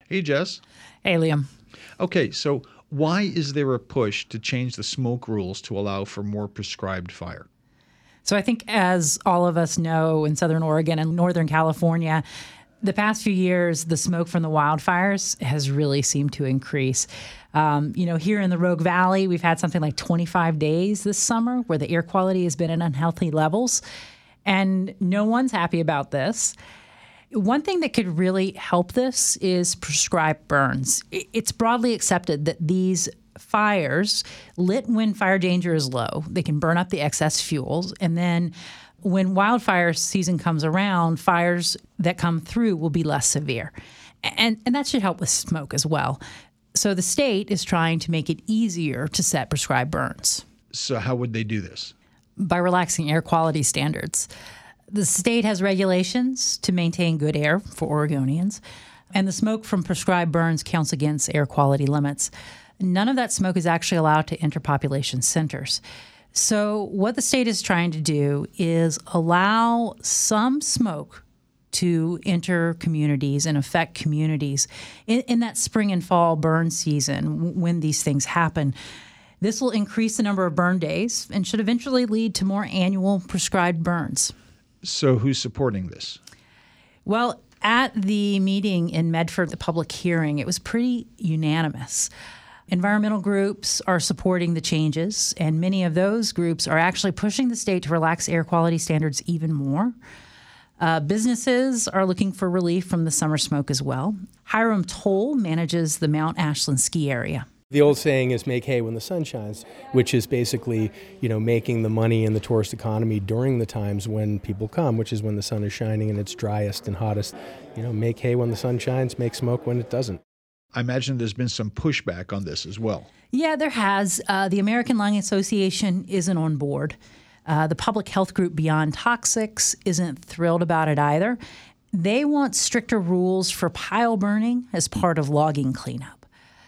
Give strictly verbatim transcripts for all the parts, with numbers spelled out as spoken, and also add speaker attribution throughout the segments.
Speaker 1: Hey, Jess.
Speaker 2: Hey, Liam.
Speaker 1: Okay, so why is there a push to change the smoke rules to allow for more prescribed fire?
Speaker 2: So I think, as all of us know, in Southern Oregon and Northern California, the past few years, the smoke from the wildfires has really seemed to increase. Um, you know, here in the Rogue Valley, we've had something like twenty-five days this summer where the air quality has been at unhealthy levels, and no one's happy about this. One thing that could really help this is prescribed burns. It's broadly accepted that these fires, lit when fire danger is low, they can burn up the excess fuels, and then when wildfire season comes around, fires that come through will be less severe. And, and that should help with smoke as well. So the state is trying to make it easier to set prescribed burns.
Speaker 1: So how would they do this?
Speaker 2: By relaxing air quality standards. The state has regulations to maintain good air for Oregonians, and the smoke from prescribed burns counts against air quality limits. None of that smoke is actually allowed to enter population centers. So what the state is trying to do is allow some smoke to enter communities and affect communities in, in that spring and fall burn season when these things happen. This will increase the number of burn days and should eventually lead to more annual prescribed burns.
Speaker 1: So who's supporting this?
Speaker 2: Well, at the meeting in Medford, the public hearing, it was pretty unanimous. Environmental groups are supporting the changes, and many of those groups are actually pushing the state to relax air quality standards even more. Uh, businesses are looking for relief from the summer smoke as well. Hiram Toll manages the Mount Ashland ski area.
Speaker 3: The old saying is make hay when the sun shines, which is basically, you know, making the money in the tourist economy during the times when people come, which is when the sun is shining and it's driest and hottest. You know, make hay when the sun shines, make smoke when it doesn't.
Speaker 1: I imagine there's been some pushback on this as well.
Speaker 2: Yeah, there has. Uh, the American Lung Association isn't on board. Uh, the public health group Beyond Toxics isn't thrilled about it either. They want stricter rules for pile burning as part of logging cleanup.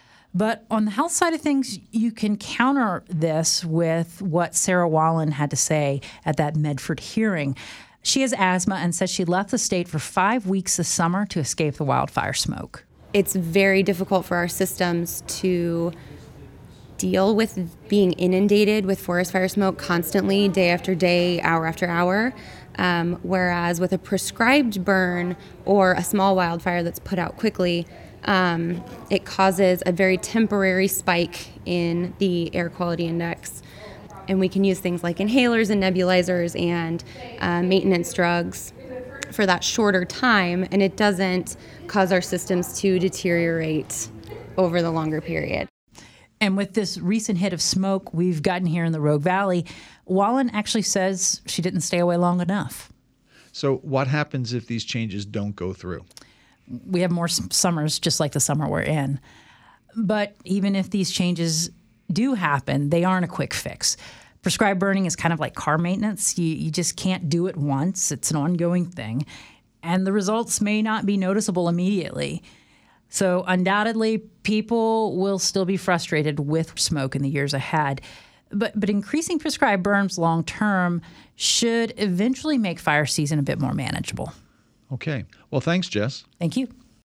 Speaker 2: But on the health side of things, you can counter this with what Sarah Wallen had to say at that Medford hearing. She has asthma and says she left the state for five weeks this summer to escape the wildfire smoke.
Speaker 4: It's very difficult for our systems to deal with being inundated with forest fire smoke constantly, day after day, hour after hour. Um, whereas with a prescribed burn or a small wildfire that's put out quickly, um, it causes a very temporary spike in the air quality index. And we can use things like inhalers and nebulizers and uh, maintenance drugs for that shorter time, and it doesn't cause our systems to deteriorate over the longer period.
Speaker 2: And with this recent hit of smoke we've gotten here in the Rogue Valley, Wallen actually says she didn't stay away long enough.
Speaker 1: So what happens if these changes don't go through?
Speaker 2: We have more summers just like the summer we're in. But even if these changes do happen, they aren't a quick fix. Prescribed burning is kind of like car maintenance. You, you just can't do it once. It's an ongoing thing. And the results may not be noticeable immediately. So undoubtedly, people will still be frustrated with smoke in the years ahead. But, but increasing prescribed burns long term should eventually make fire season a bit more manageable.
Speaker 1: Okay. Well, thanks, Jess.
Speaker 2: Thank you.